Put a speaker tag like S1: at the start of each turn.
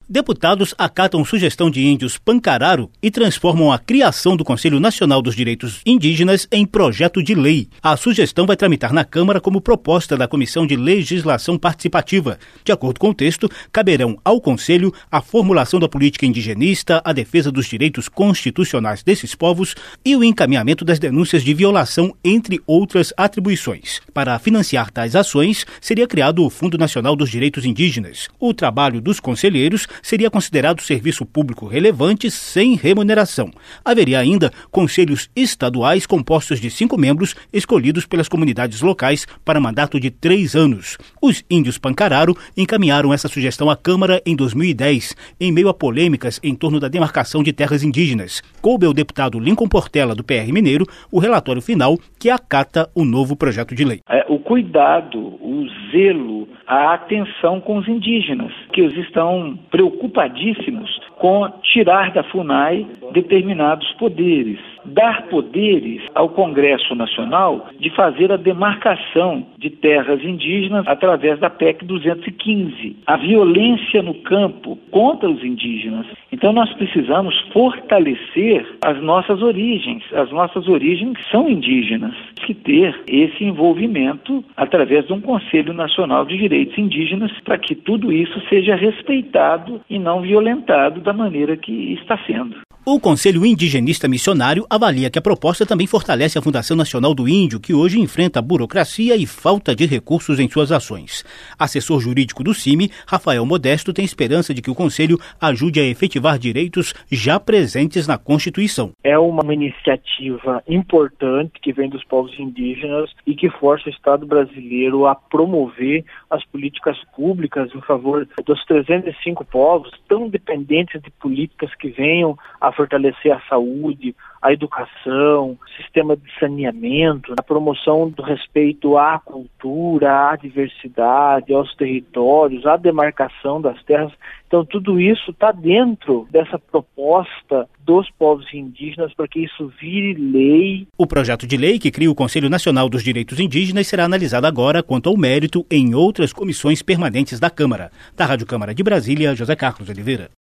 S1: Deputados acatam sugestão de índios Pancararo e transformam a criação do Conselho Nacional dos Direitos Indígenas em projeto de lei. A sugestão vai tramitar na Câmara como proposta da Comissão de Legislação Participativa. De acordo com o texto, caberão ao Conselho a formulação da política indigenista, a defesa dos direitos constitucionais desses povos e o encaminhamento das denúncias de violação, entre outras atribuições. Para financiar tais ações, seria criado o Fundo Nacional dos Direitos Indígenas. O trabalho dos conselheiros seria considerado serviço público relevante sem remuneração. Haveria ainda conselhos estaduais compostos de 5 membros escolhidos pelas comunidades locais para mandato de 3 anos. Os índios Pancararo encaminharam essa sugestão à Câmara em 2010, em meio a polêmicas em torno da demarcação de terras indígenas. Coube ao deputado Lincoln Portela, do PR Mineiro, o relatório final que acata o novo projeto de lei.
S2: O cuidado, o zelo, a atenção com os indígenas, que eles estão preocupadíssimos com tirar da FUNAI determinados poderes, dar poderes ao Congresso Nacional de fazer a demarcação de terras indígenas através da PEC 215, a violência no campo contra os indígenas. Então nós precisamos fortalecer as nossas origens são indígenas, que ter esse envolvimento através de um Conselho Nacional de Direitos Indígenas para que tudo isso seja respeitado e não violentado da maneira que está sendo.
S1: O Conselho Indigenista Missionário avalia que a proposta também fortalece a Fundação Nacional do Índio, que hoje enfrenta burocracia e falta de recursos em suas ações. Assessor jurídico do CIMI, Rafael Modesto, tem esperança de que o Conselho ajude a efetivar direitos já presentes na Constituição.
S3: É uma iniciativa importante que vem dos povos indígenas e que força o Estado brasileiro a promover as políticas públicas em favor dos 305 povos tão dependentes de políticas que venham a fortalecer a saúde, a educação, o sistema de saneamento, a promoção do respeito à cultura, à diversidade, aos territórios, à demarcação das terras. Então tudo isso está dentro dessa proposta dos povos indígenas para que isso vire lei.
S1: O projeto de lei que cria o Conselho Nacional dos Direitos Indígenas será analisado agora quanto ao mérito em outras comissões permanentes da Câmara. Da Rádio Câmara de Brasília, José Carlos Oliveira.